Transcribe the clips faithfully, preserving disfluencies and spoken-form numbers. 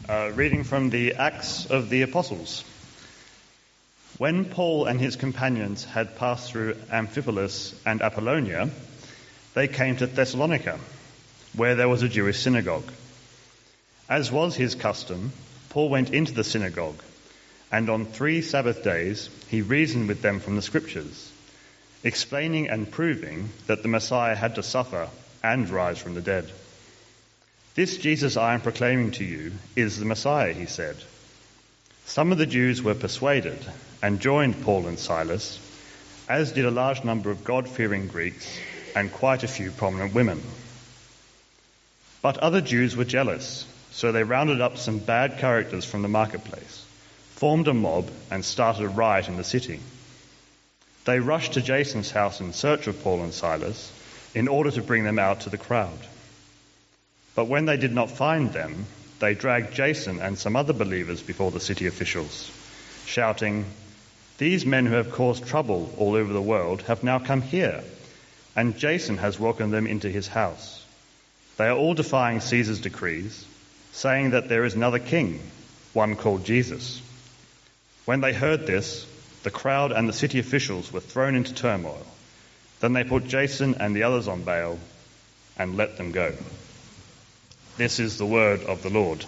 Uh, reading from the Acts of the Apostles. When Paul and his companions had passed through Amphipolis and Apollonia, they came to Thessalonica, where there was a Jewish synagogue. As was his custom, Paul went into the synagogue, and on three Sabbath days he reasoned with them from the Scriptures, explaining and proving that the Messiah had to suffer and rise from the dead. "This Jesus I am proclaiming to you is the Messiah," he said. Some of the Jews were persuaded and joined Paul and Silas, as did a large number of God-fearing Greeks and quite a few prominent women. But other Jews were jealous, so they rounded up some bad characters from the marketplace, formed a mob, and started a riot in the city. They rushed to Jason's house in search of Paul and Silas in order to bring them out to the crowd. But when they did not find them, they dragged Jason and some other believers before the city officials, shouting, "These men who have caused trouble all over the world have now come here, and Jason has welcomed them into his house. They are all defying Caesar's decrees, saying that there is another king, one called Jesus." When they heard this, the crowd and the city officials were thrown into turmoil. Then they put Jason and the others on bail and let them go. This is the word of the Lord.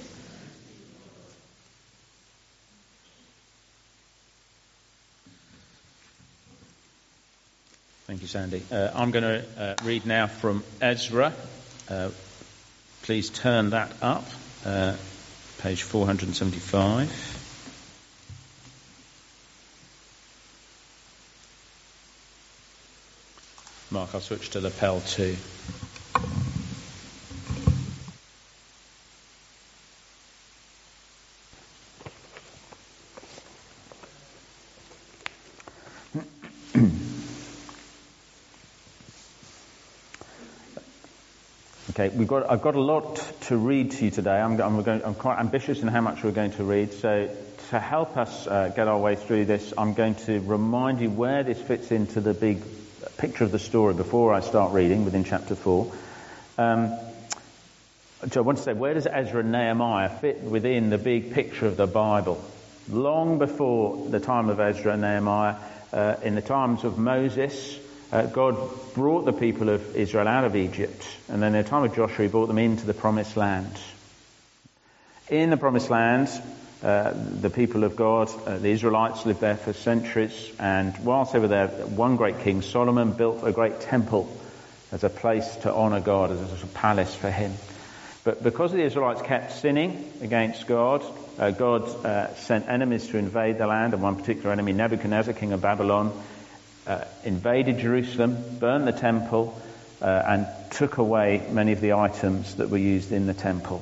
Thank you, Sandy. Uh, I'm going to uh, read now from Ezra. Uh, please turn that up, uh, page four seventy-five. Mark, I'll switch to lapel two. Okay, we've got. I've got a lot to read to you today. I'm, I'm, going, I'm quite ambitious in how much we're going to read. So, to help us uh, get our way through this, I'm going to remind you where this fits into the big picture of the story before I start reading within chapter four. Um, so I want to say, where does Ezra and Nehemiah fit within the big picture of the Bible? Long before the time of Ezra and Nehemiah, uh, in the times of Moses, Uh, God brought the people of Israel out of Egypt, and then in the time of Joshua, he brought them into the Promised Land. In the Promised Land, uh, the people of God, uh, the Israelites, lived there for centuries, and whilst they were there, one great king, Solomon, built a great temple as a place to honour God, as a palace for him. But because the Israelites kept sinning against God, uh, God uh, sent enemies to invade the land, and one particular enemy, Nebuchadnezzar, king of Babylon, Uh, invaded Jerusalem, burned the temple, uh, and took away many of the items that were used in the temple.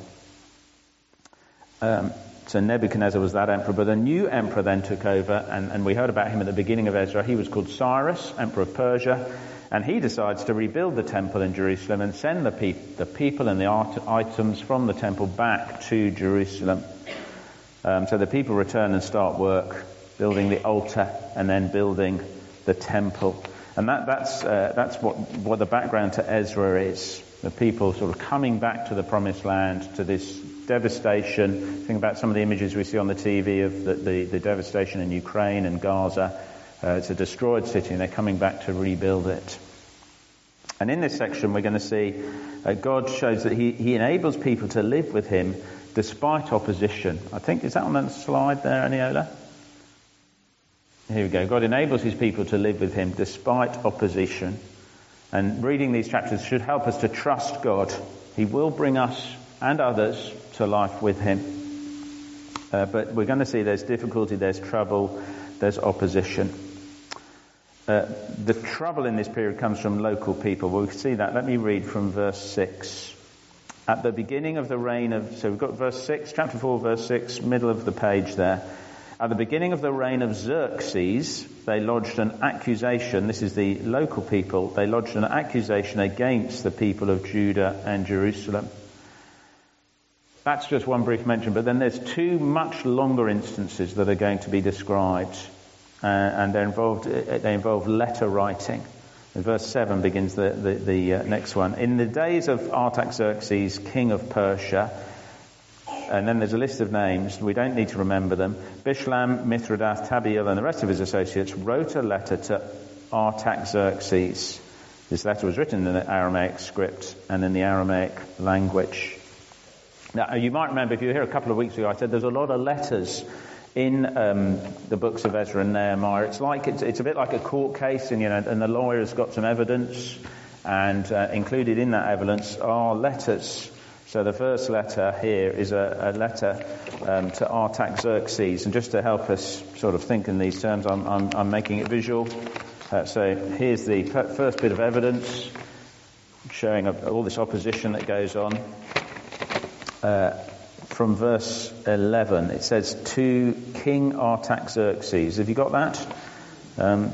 Um, so Nebuchadnezzar was that emperor, but a new emperor then took over, and, and we heard about him at the beginning of Ezra. He was called Cyrus, emperor of Persia, and he decides to rebuild the temple in Jerusalem and send the, pe- the people and the art- items from the temple back to Jerusalem. Um, so the people return and start work, building the altar and then building the temple. And that, that's uh, that's what, what the background to Ezra is. The people sort of coming back to the Promised Land, to this devastation. Think about some of the images we see on the T V of the, the, the devastation in Ukraine and Gaza. Uh, it's a destroyed city, and they're coming back to rebuild it. And in this section we're going to see uh, God shows that he, he enables people to live with him despite opposition. I think, is that on the slide there, Aniola? Here we go. God enables his people to live with him despite opposition. And reading these chapters should help us to trust God. He will bring us and others to life with him. Uh, but we're going to see there's difficulty, there's trouble, there's opposition. Uh, the trouble in this period comes from local people. We'll see that. Let me read from verse six. At the beginning of the reign of... So we've got verse six, chapter four, verse six, middle of the page there. At the beginning of the reign of Xerxes, they lodged an accusation. This is the local people. They lodged an accusation against the people of Judah and Jerusalem. That's just one brief mention, but then there's two much longer instances that are going to be described, uh, and they're involved. They involve letter writing. And verse seven begins the the, the uh, next one. In the days of Artaxerxes, king of Persia, and then there's a list of names. We don't need to remember them. Bishlam, Mithridath, Tabeel, and the rest of his associates wrote a letter to Artaxerxes. This letter was written in the Aramaic script and in the Aramaic language. Now, you might remember, if you were here a couple of weeks ago, I said there's a lot of letters in um, the books of Ezra and Nehemiah. It's like it's, it's a bit like a court case, and you know, and the lawyer's got some evidence, and uh, included in that evidence are letters. So the first letter here is a, a letter um, to Artaxerxes, and just to help us sort of think in these terms, I'm, I'm, I'm making it visual. Uh, so here's the first bit of evidence showing all this opposition that goes on. Uh, from verse eleven, it says, to King Artaxerxes. Have you got that? Um,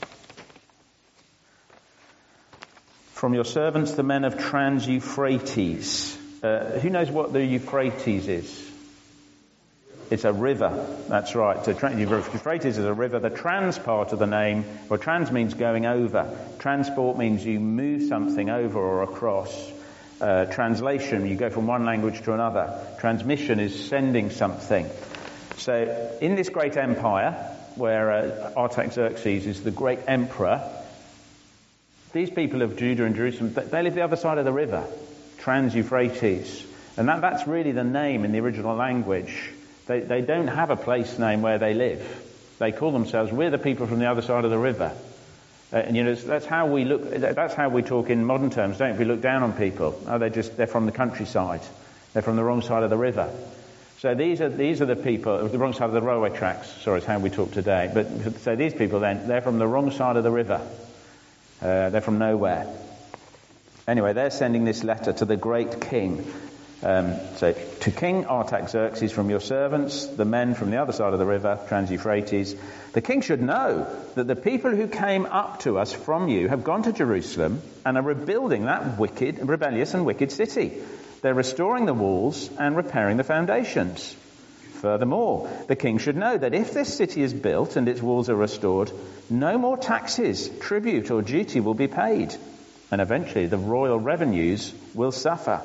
from your servants, the men of Trans-Euphrates. Uh, who knows what the Euphrates is? It's a river. That's right. So Euphrates is a river. The trans part of the name, well, trans means going over. Transport means you move something over or across. Uh, translation, you go from one language to another. Transmission is sending something. So in this great empire, where uh, Artaxerxes is the great emperor, these people of Judah and Jerusalem, they live the other side of the river, Trans-Euphrates. And that, that's really the name in the original language. They, they don't have a place name where they live. They call themselves, we're the people from the other side of the river. Uh, and you know, that's how we look, that's how we talk in modern terms, don't we? We look down on people. Oh, they're just, they're from the countryside. They're from the wrong side of the river. So these are, these are the people, the wrong side of the railway tracks, sorry, is how we talk today. But, so these people then, they're from the wrong side of the river. Uh, they're from nowhere. Anyway, they're sending this letter to the great king. Um, so, to King Artaxerxes, from your servants, the men from the other side of the river, Trans-Euphrates, the king should know that the people who came up to us from you have gone to Jerusalem and are rebuilding that wicked, rebellious and wicked city. They're restoring the walls and repairing the foundations. Furthermore, the king should know that if this city is built and its walls are restored, no more taxes, tribute or duty will be paid, and eventually the royal revenues will suffer.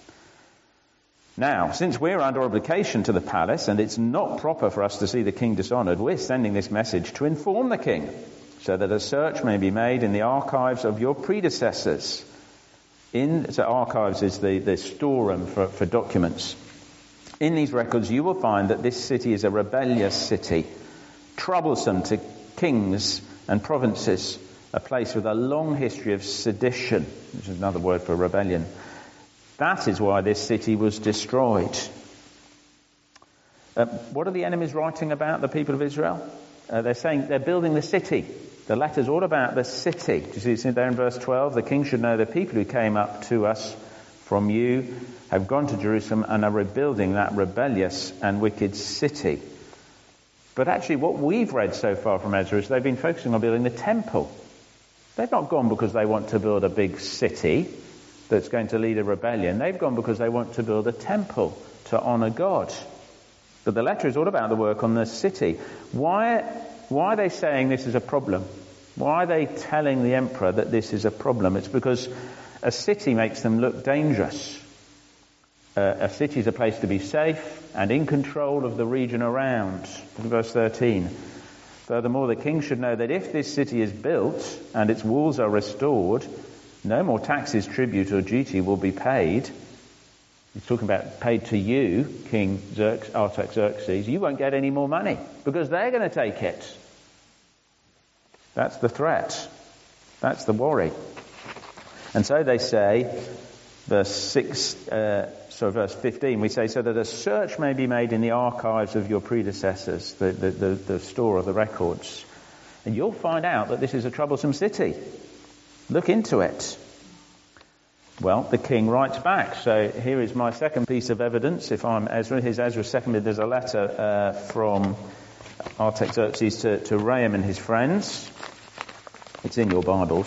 Now, since we're under obligation to the palace and it's not proper for us to see the king dishonoured, we're sending this message to inform the king so that a search may be made in the archives of your predecessors. In, so archives is the, the storeroom for, for documents. In these records you will find that this city is a rebellious city, troublesome to kings and provinces, a place with a long history of sedition, which is another word for rebellion. That is why this city was destroyed. Uh, what are the enemies writing about the people of Israel? Uh, they're saying they're building the city. The letter's all about the city. Do you see it there in verse twelve? The king should know the people who came up to us from you have gone to Jerusalem and are rebuilding that rebellious and wicked city. But actually what we've read so far from Ezra is they've been focusing on building the temple. They've not gone because they want to build a big city that's going to lead a rebellion. They've gone because they want to build a temple to honour God. But the letter is all about the work on the city. Why, why are they saying this is a problem? Why are they telling the emperor that this is a problem? It's because a city makes them look dangerous. Uh, a city is a place to be safe and in control of the region around. Verse thirteen. Furthermore, the king should know that if this city is built and its walls are restored, no more taxes, tribute or duty will be paid. He's talking about paid to you, King Xerxes, Artaxerxes. You won't get any more money because they're going to take it. That's the threat. That's the worry. And so they say, verse six, uh, sorry, verse fifteen, we say, so that a search may be made in the archives of your predecessors, the, the, the, the store of the records. And you'll find out that this is a troublesome city. Look into it. Well, the king writes back. So here is my second piece of evidence. If I'm Ezra, here's Ezra's second bit. There's a letter uh, from Artaxerxes to, to Raham and his friends. It's in your Bibles.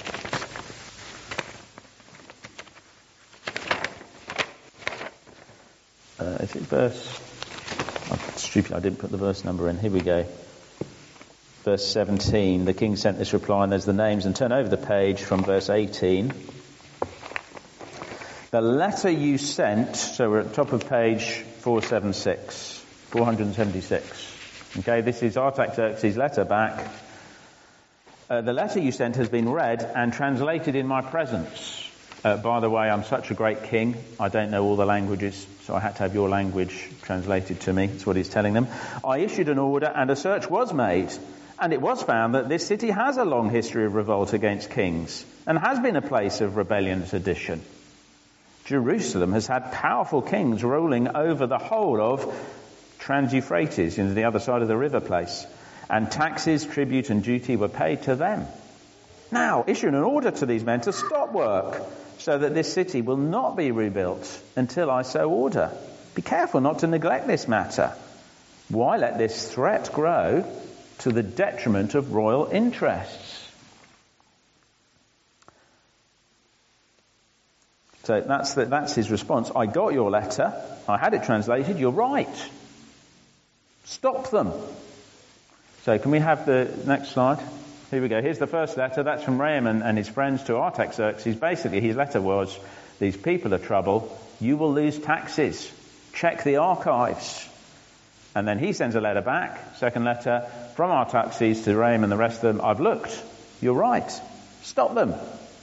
Uh, is it verse... I'm stupid, I didn't put the verse number in. Here we go. Verse seventeen, the king sent this reply, and there's the names, and turn over the page from verse eighteen. The letter you sent, so we're at the top of page four seventy-six. four seventy-six. Okay, this is Artaxerxes' letter back. Uh, the letter you sent has been read and translated in my presence. Uh, by the way, I'm such a great king, I don't know all the languages, so I had to have your language translated to me. That's what he's telling them. I issued an order and a search was made, and it was found that this city has a long history of revolt against kings and has been a place of rebellion and sedition. Jerusalem has had powerful kings ruling over the whole of Trans-Euphrates, you know, the other side of the river place, and taxes, tribute and duty were paid to them. Now, issue an order to these men to stop work so that this city will not be rebuilt until I so order. Be careful not to neglect this matter. Why let this threat grow to the detriment of royal interests? So that's, the, that's his response. I got your letter. I had it translated. You're right. Stop them. So can we have the next slide? Here we go. Here's the first letter. That's from Raymond and his friends to Artaxerxes. Basically, his letter was, these people are trouble. You will lose taxes. Check the archives. And then he sends a letter back, second letter, from Artaxerxes to Raymond and the rest of them. I've looked. You're right. Stop them.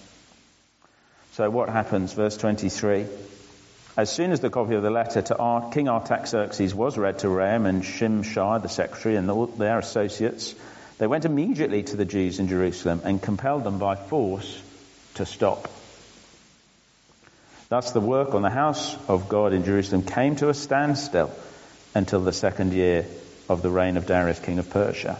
So what happens? Verse twenty-three. As soon as the copy of the letter to Ar- King Artaxerxes was read to Rehum and Shimshai, the secretary, and all their associates, they went immediately to the Jews in Jerusalem and compelled them by force to stop. Thus the work on the house of God in Jerusalem came to a standstill until the second year of the reign of Darius, king of Persia.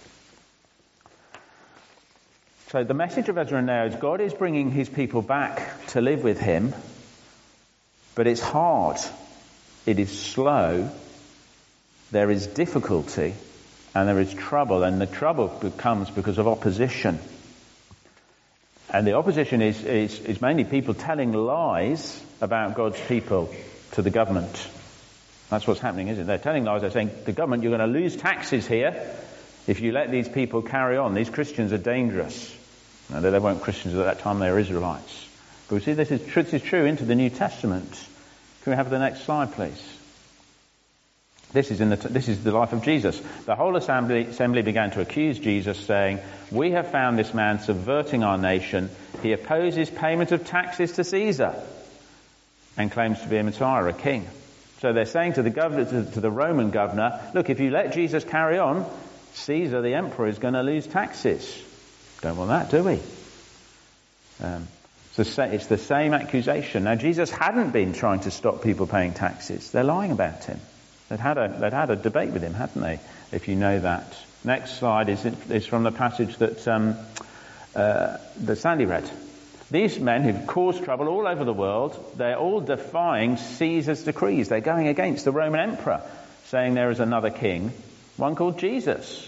So the message of Ezra and Nehemiah is God is bringing his people back to live with him, but it's hard, it is slow, there is difficulty, and there is trouble, and the trouble comes because of opposition. And the opposition is, is, is mainly people telling lies about God's people to the government. That's what's happening, isn't it? They're telling lies, they're saying, the government, you're going to lose taxes here if you let these people carry on. These Christians are dangerous. No, they weren't Christians at that time, they were Israelites. But we see this is, this is true into the New Testament. Can we have the next slide, please? This is, in the, this is the life of Jesus. The whole assembly, assembly began to accuse Jesus, saying, we have found this man subverting our nation. He opposes payment of taxes to Caesar and claims to be a Messiah, a king. So they're saying to the governor, to, to the Roman governor, look, if you let Jesus carry on, Caesar, the emperor, is going to lose taxes. Don't want that, do we? Um, so it's the same accusation. Now, Jesus hadn't been trying to stop people paying taxes. They're lying about him. They'd had a, they'd had a debate with him, hadn't they? If you know that. Next slide is, is from the passage that, um, uh, that Sandy read. These men who've caused trouble all over the world, they're all defying Caesar's decrees. They're going against the Roman emperor, saying there is another king, one called Jesus.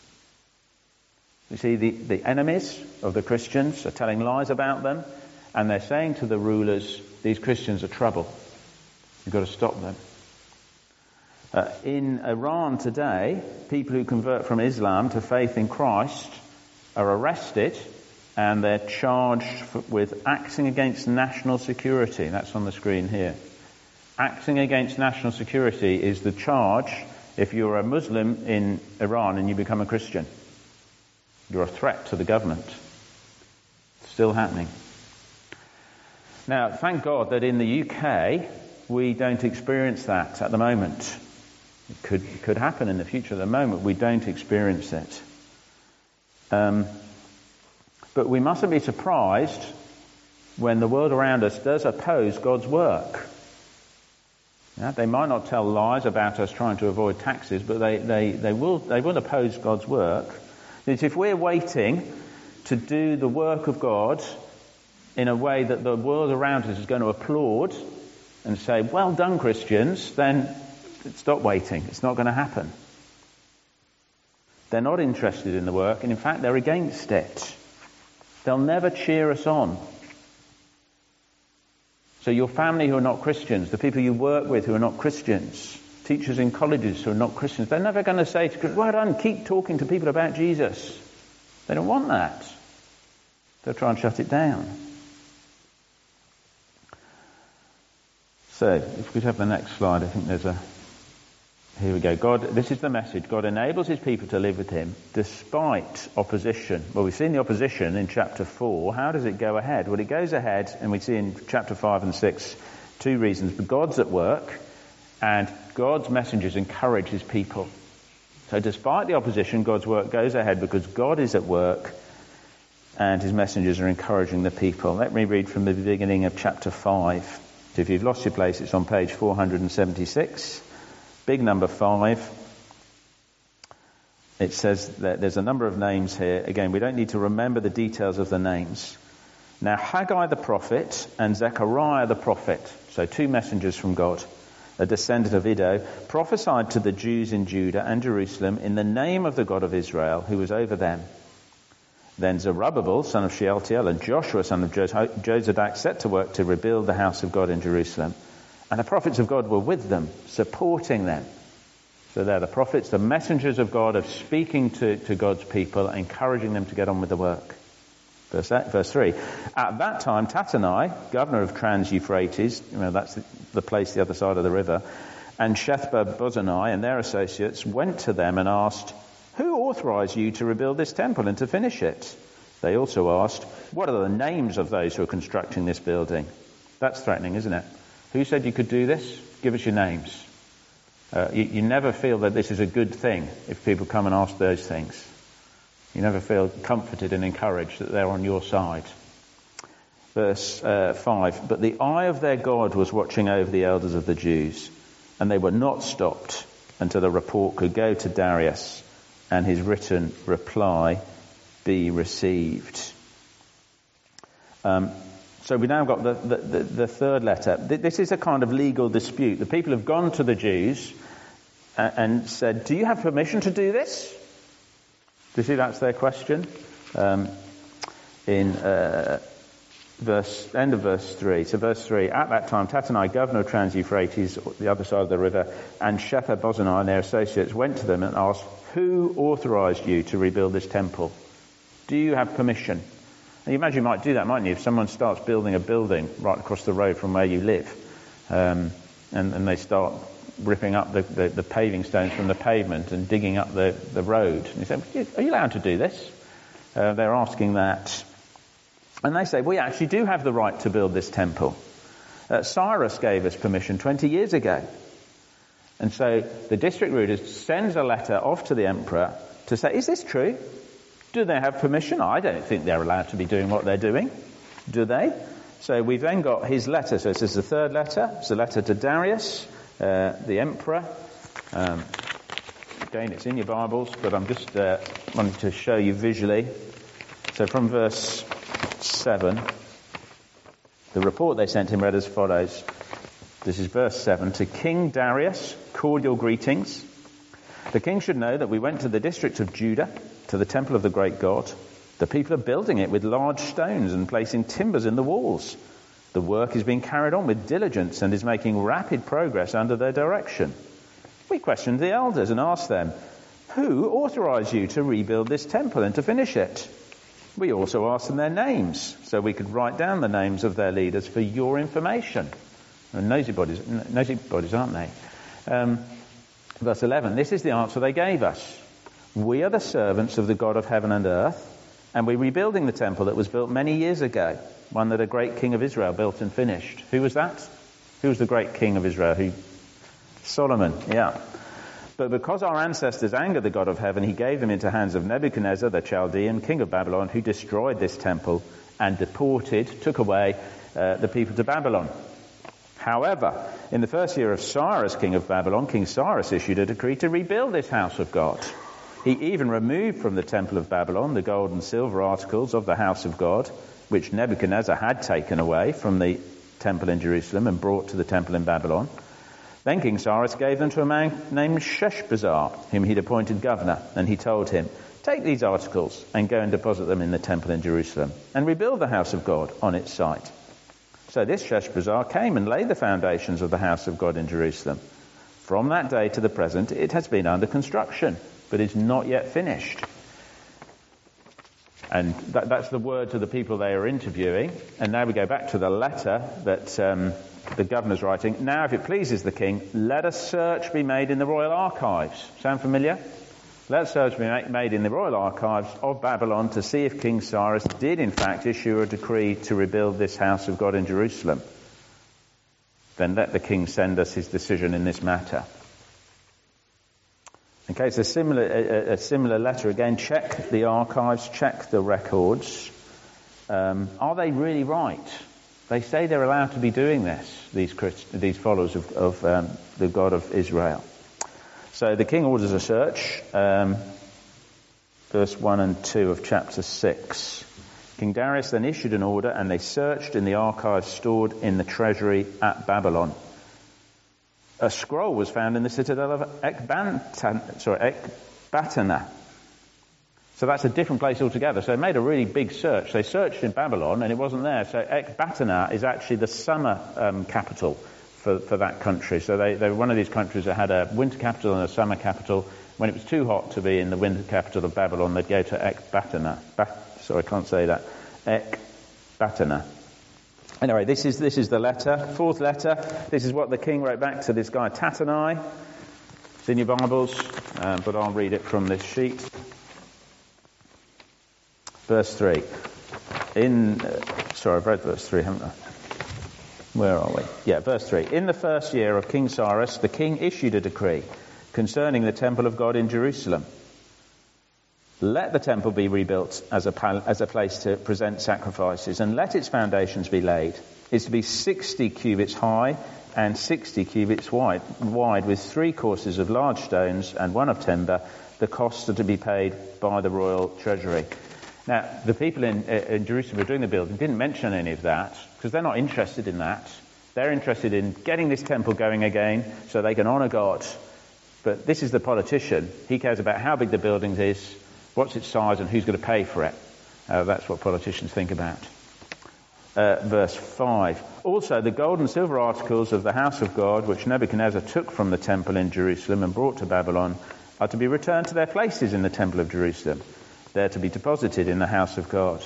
You see, the, the enemies of the Christians are telling lies about them, and they're saying to the rulers, these Christians are trouble. You've got to stop them. Uh, in Iran today, people who convert from Islam to faith in Christ are arrested and they're charged for, with acting against national security. That's on the screen here. Acting against national security is the charge if you're a Muslim in Iran and you become a Christian. You're a threat to the government. It's still happening. Now, thank God that in the U K, we don't experience that at the moment. It could, it could happen in the future. At the moment, we don't experience it. Um, but we mustn't be surprised when the world around us does oppose God's work. Yeah, they might not tell lies about us trying to avoid taxes, but they, they, they will they will oppose God's work. It's if we're waiting to do the work of God in a way that the world around us is going to applaud and say, well done, Christians, then stop waiting. It's not going to happen. They're not interested in the work, and in fact, they're against it. They'll never cheer us on. So your family who are not Christians, the people you work with who are not Christians, teachers in colleges who are not Christians, they're never going to say to well done, keep talking to people about Jesus. They don't want that. They'll try and shut it down. So, if we could have the next slide, I think there's a... Here we go. God, this is the message. God enables his people to live with him despite opposition. Well, we've seen the opposition in chapter four. How does it go ahead? Well, it goes ahead, and we see in chapter five and six two reasons. But God's at work, and God's messengers encourage his people. So despite the opposition, God's work goes ahead because God is at work, and his messengers are encouraging the people. Let me read from the beginning of chapter five. So if you've lost your place, it's on page four hundred seventy-six. Big number five. It says that there's a number of names here. Again, we don't need to remember the details of the names. Now, Haggai the prophet and Zechariah the prophet, so two messengers from God, a descendant of Iddo, prophesied to the Jews in Judah and Jerusalem in the name of the God of Israel, who was over them. Then Zerubbabel, son of Shealtiel, and Joshua, son of Jozadak, set to work to rebuild the house of God in Jerusalem. And the prophets of God were with them, supporting them. So they're the prophets, the messengers of God, of speaking to, to God's people, encouraging them to get on with the work. Verse, eight, verse three. At that time, Tattenai, governor of Trans-Euphrates, you know, that's the, the place the other side of the river, and Shethar-bozenai and their associates went to them and asked, "Who authorized you to rebuild this temple and to finish it?" They also asked, "What are the names of those who are constructing this building?" That's threatening, isn't it? Who said you could do this? Give us your names. Uh, you, you never feel that this is a good thing if people come and ask those things. You never feel comforted and encouraged that they're on your side. Verse uh, five, but the eye of their God was watching over the elders of the Jews, and they were not stopped until the report could go to Darius and his written reply be received. Um, So we now got the, the, the, the third letter. This is a kind of legal dispute. The people have gone to the Jews and, and said, "Do you have permission to do this?" Do you see that's their question? Um, in uh, verse end of verse three. So verse three, at that time Tattenai, governor of Trans-Euphrates, the other side of the river, and Shethar-bozenai and their associates went to them and asked, "Who authorized you to rebuild this temple? Do you have permission?" And you imagine you might do that, mightn't you, if someone starts building a building right across the road from where you live, um, and, and they start ripping up the, the, the paving stones from the pavement and digging up the, the road. And you say, "Are you allowed to do this?" Uh, they're asking that. And they say, "We actually do have the right to build this temple. Uh, Cyrus gave us permission twenty years ago." And so the district ruler sends a letter off to the emperor to say, "Is this true? Do they have permission?" I don't think they're allowed to be doing what they're doing. Do they? So we've then got his letter. So this is the third letter. It's a letter to Darius, uh, the emperor. Um, again, it's in your Bibles, but I'm just uh, wanting to show you visually. So from verse seven, the report they sent him read as follows. This is verse seven. To King Darius, cordial greetings. The king should know that we went to the district of Judah, to the temple of the great God. The people are building it with large stones and placing timbers in the walls. The work is being carried on with diligence and is making rapid progress under their direction. We questioned the elders and asked them, "Who authorized you to rebuild this temple and to finish it?" We also asked them their names, so we could write down the names of their leaders for your information. And nosy bodies, nosy bodies, aren't they? Um, verse eleven, this is the answer they gave us. "We are the servants of the God of heaven and earth, and we're rebuilding the temple that was built many years ago, one that a great king of Israel built and finished." Who was that? Who was the great king of Israel? Who? Solomon, yeah. "But because our ancestors angered the God of heaven, he gave them into hands of Nebuchadnezzar, the Chaldean, king of Babylon, who destroyed this temple and deported, took away uh, the people to Babylon. However, in the first year of Cyrus, king of Babylon, King Cyrus issued a decree to rebuild this house of God. He even removed from the temple of Babylon the gold and silver articles of the house of God, which Nebuchadnezzar had taken away from the temple in Jerusalem and brought to the temple in Babylon. Then King Cyrus gave them to a man named Sheshbazzar, whom he'd appointed governor, and he told him, 'Take these articles and go and deposit them in the temple in Jerusalem, and rebuild the house of God on its site.' So this Sheshbazzar came and laid the foundations of the house of God in Jerusalem. From that day to the present, it has been under construction, but is not yet finished." And that, that's the words of the people they are interviewing. And now we go back to the letter that um, the governor's writing, "Now, if it pleases the king, let a search be made in the royal archives." Sound familiar? Let a search be made in the royal archives of Babylon to see if King Cyrus did in fact issue a decree to rebuild this house of God in Jerusalem. Then let the king send us his decision in this matter. Okay, it's a similar, a, a similar letter. Again, check the archives, check the records. Um, are they really right? They say they're allowed to be doing this, these Christ, these followers of, of um, the God of Israel. So the king orders a search, um, verse one and two of chapter six. King Darius then issued an order, and they searched in the archives stored in the treasury at Babylon. A scroll was found in the citadel of Ecbatana, sorry, Ecbatana. So that's a different place altogether. So they made a really big search. They searched in Babylon and it wasn't there. So Ecbatana is actually the summer um, capital for, for that country. So they, they were one of these countries that had a winter capital and a summer capital. When it was too hot to be in the winter capital of Babylon, they'd go to Ecbatana. Ba- sorry, I can't say that. Ecbatana. Anyway, this is this is the letter, fourth letter. This is what the king wrote back to this guy Tattenai. It's in your Bibles, um, but I'll read it from this sheet. Verse three. In uh, sorry, I've read verse three, haven't I? Where are we? Yeah, verse three. In the first year of King Cyrus, the king issued a decree concerning the temple of God in Jerusalem. Let the temple be rebuilt as a pal- as a place to present sacrifices, and let its foundations be laid. It's to be sixty cubits high and sixty cubits wide, wide with three courses of large stones and one of timber. The costs are to be paid by the royal treasury. Now, the people in, in Jerusalem who were doing the building didn't mention any of that, because they're not interested in that. They're interested in getting this temple going again so they can honour God. But this is the politician. He cares about how big the building is, what's its size, and who's going to pay for it. Uh, that's what politicians think about. Uh, verse five. Also, the gold and silver articles of the house of God, which Nebuchadnezzar took from the temple in Jerusalem and brought to Babylon, are to be returned to their places in the temple of Jerusalem. They're to be deposited in the house of God.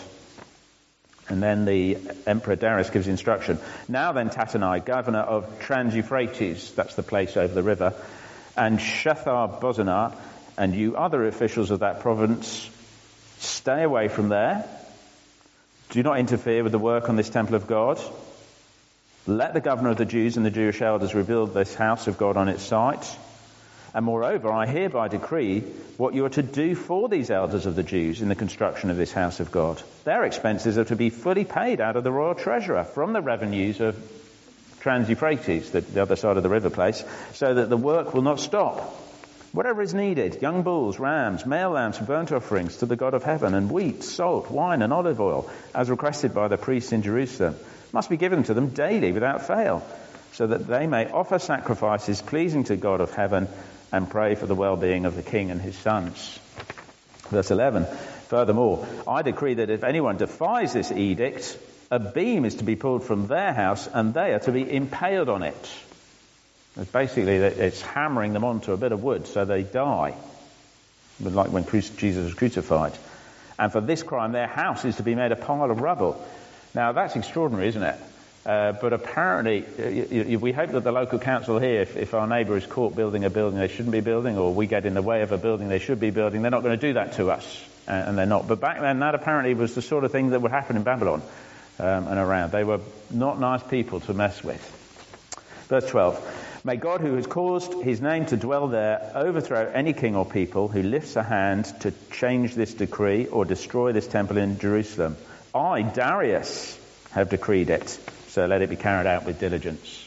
And then the Emperor Darius gives instruction. Now then, Tattenai, governor of Trans-Euphrates, that's the place over the river, and Shethar-Bozenah, and you other officials of that province, stay away from there. Do not interfere with the work on this temple of God. Let the governor of the Jews and the Jewish elders rebuild this house of God on its site. And moreover, I hereby decree what you are to do for these elders of the Jews in the construction of this house of God. Their expenses are to be fully paid out of the royal treasurer from the revenues of Trans-Euphrates, the, the other side of the river place, so that the work will not stop. Whatever is needed, young bulls, rams, male lambs for burnt offerings to the God of heaven, and wheat, salt, wine, and olive oil, as requested by the priests in Jerusalem, must be given to them daily without fail, so that they may offer sacrifices pleasing to God of heaven and pray for the well-being of the king and his sons. Verse eleven. Furthermore, I decree that if anyone defies this edict, a beam is to be pulled from their house, and they are to be impaled on it. It's basically, it's hammering them onto a bit of wood so they die, like when Jesus was crucified. And for this crime, their house is to be made a pile of rubble. Now, that's extraordinary, isn't it? Uh, but apparently, uh, we hope that the local council here, if, if our neighbour is caught building a building they shouldn't be building, or we get in the way of a building they should be building, they're not going to do that to us. Uh, and they're not. But back then, that apparently was the sort of thing that would happen in Babylon um, and around. They were not nice people to mess with. Verse twelve. May God, who has caused his name to dwell there, overthrow any king or people who lifts a hand to change this decree or destroy this temple in Jerusalem. I, Darius, have decreed it. So let it be carried out with diligence.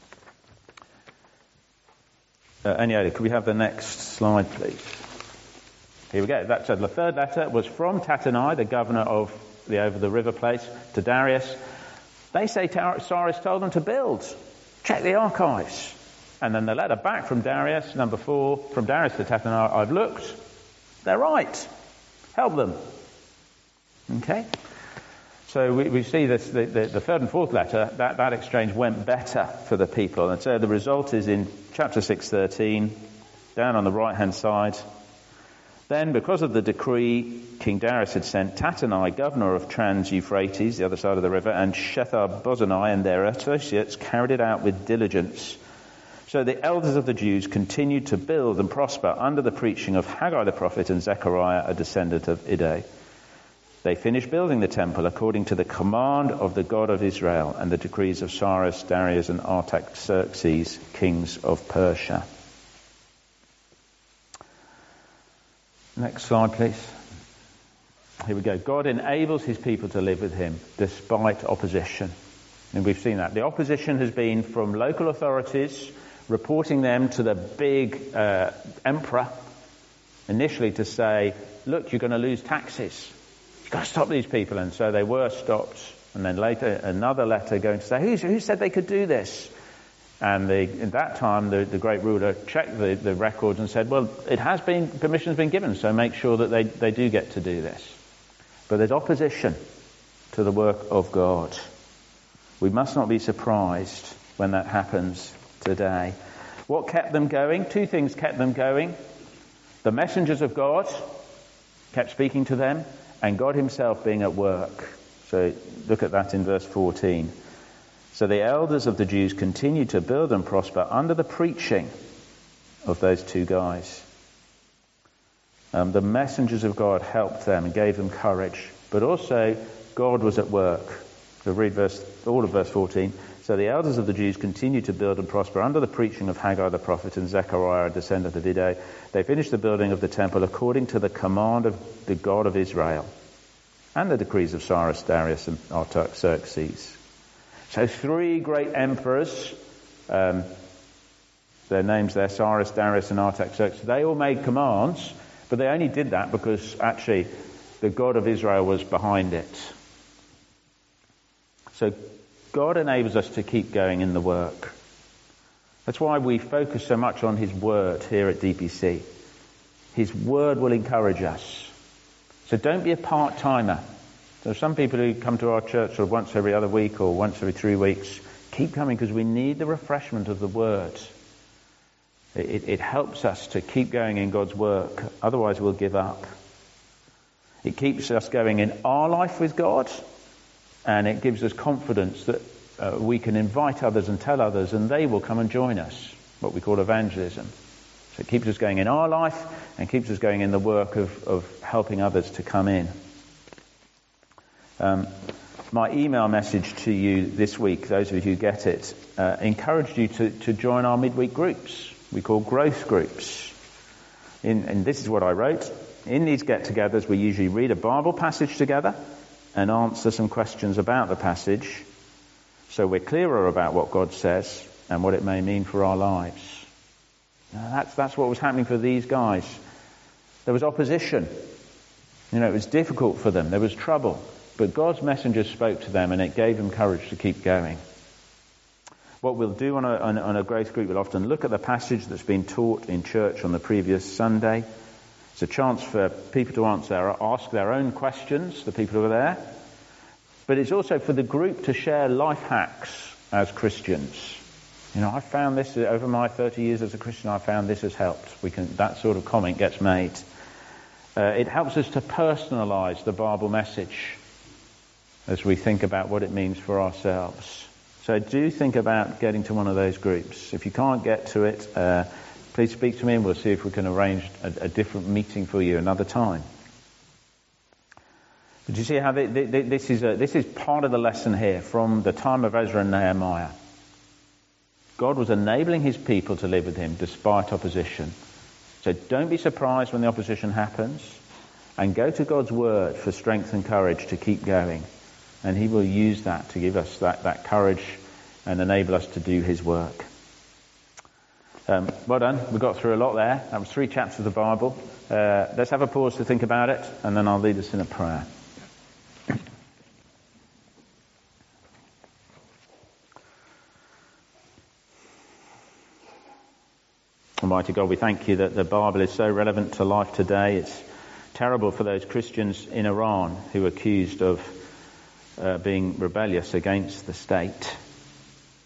Uh, Aniola, could we have the next slide, please? Here we go. That, so the third letter was from Tattenai, the governor of the over the river place, to Darius. They say Cyrus told them to build. Check the archives. And then the letter back from Darius, number four, from Darius to Tattenai, I've looked. They're right. Help them. Okay? So we, we see this, the, the, the third and fourth letter, that, that exchange went better for the people. And so the result is in chapter six thirteen, down on the right-hand side. Then, because of the decree, King Darius had sent Tattenai, governor of Trans-Euphrates, the other side of the river, and Shethar-bozenai and their associates carried it out with diligence. So the elders of the Jews continued to build and prosper under the preaching of Haggai the prophet and Zechariah, a descendant of Iddo. They finished building the temple according to the command of the God of Israel and the decrees of Cyrus, Darius, and Artaxerxes, kings of Persia. Next slide, please. Here we go. God enables his people to live with him despite opposition. And we've seen that. The opposition has been from local authorities reporting them to the big uh, emperor, initially to say, look, you're going to lose taxes. You've got to stop these people. And so they were stopped. And then later another letter going to say, who, who said they could do this? And the, at that time, the, the great ruler checked the, the records and said, well, it has been, permission's been given, so make sure that they, they do get to do this. But there's opposition to the work of God. We must not be surprised when that happens today. What kept them going? Two things kept them going. The messengers of God kept speaking to them, and God himself being at work. So look at that in verse fourteen. So the elders of the Jews continued to build and prosper under the preaching of those two guys. Um, the messengers of God helped them and gave them courage, but also God was at work. So read verse, all of verse fourteen. So the elders of the Jews continued to build and prosper under the preaching of Haggai the prophet and Zechariah, a descendant of Iddo. They finished the building of the temple according to the command of the God of Israel and the decrees of Cyrus, Darius, and Artaxerxes. So three great emperors, um, their names there, Cyrus, Darius, and Artaxerxes, they all made commands, but they only did that because actually the God of Israel was behind it. So God enables us to keep going in the work. That's why we focus so much on his word here at D P C. His word will encourage us. So don't be a part-timer. So some people who come to our church sort of once every other week or once every three weeks, keep coming because we need the refreshment of the word. It, it helps us to keep going in God's work. Otherwise we'll give up. It keeps us going in our life with God, and it gives us confidence that uh, we can invite others and tell others and they will come and join us, what we call evangelism. So it keeps us going in our life and keeps us going in the work of, of helping others to come in. Um, my email message to you this week, those of you who get it, uh, encouraged you to, to join our midweek groups. We call growth groups. In, and this is what I wrote. In these get-togethers, we usually read a Bible passage together and answer some questions about the passage, so we're clearer about what God says and what it may mean for our lives. Now, that's, that's what was happening for these guys. There was opposition. You know, it was difficult for them. There was trouble. But God's messengers spoke to them and it gave them courage to keep going. What we'll do on a, on, on a growth group, we'll often look at the passage that's been taught in church on the previous Sunday. It's a chance for people to answer, ask their own questions, the people who are there. But it's also for the group to share life hacks as Christians. You know, I found this, over my thirty years as a Christian, I found this has helped. We can, that sort of comment gets made. Uh, it helps us to personalise the Bible message as we think about what it means for ourselves. So do think about getting to one of those groups. If you can't get to it, uh, please speak to me and we'll see if we can arrange a, a different meeting for you another time. But you see how the, the, the, this is a, this is part of the lesson here from the time of Ezra and Nehemiah. God was enabling his people to live with him despite opposition. So don't be surprised when the opposition happens, and go to God's word for strength and courage to keep going. And he will use that to give us that, that courage and enable us to do his work. Um, well done. We got through a lot there. That was three chapters of the Bible. Uh, let's have a pause to think about it, and then I'll lead us in a prayer. Almighty God, we thank you that the Bible is so relevant to life today. It's terrible for those Christians in Iran who are accused of Uh, being rebellious against the state.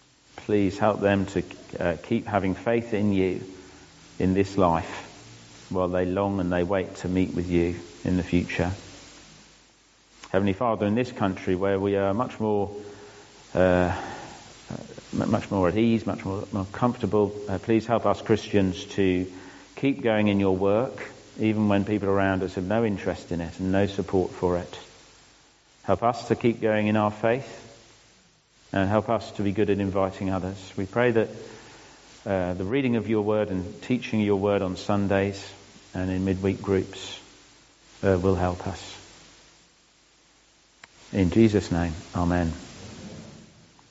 Please help them to uh, keep having faith in you in this life. while they long and they wait to meet with you in the future. Heavenly Father, in this country where we are much more uh, much more at ease, much more, more comfortable, uh, please help us Christians to keep going in your work, even when people around us have no interest in it and no support for it. Help us to keep going in our faith, and help us to be good at inviting others. We pray that uh, the reading of your word and teaching your word on Sundays and in midweek groups uh, will help us. In Jesus' name, amen.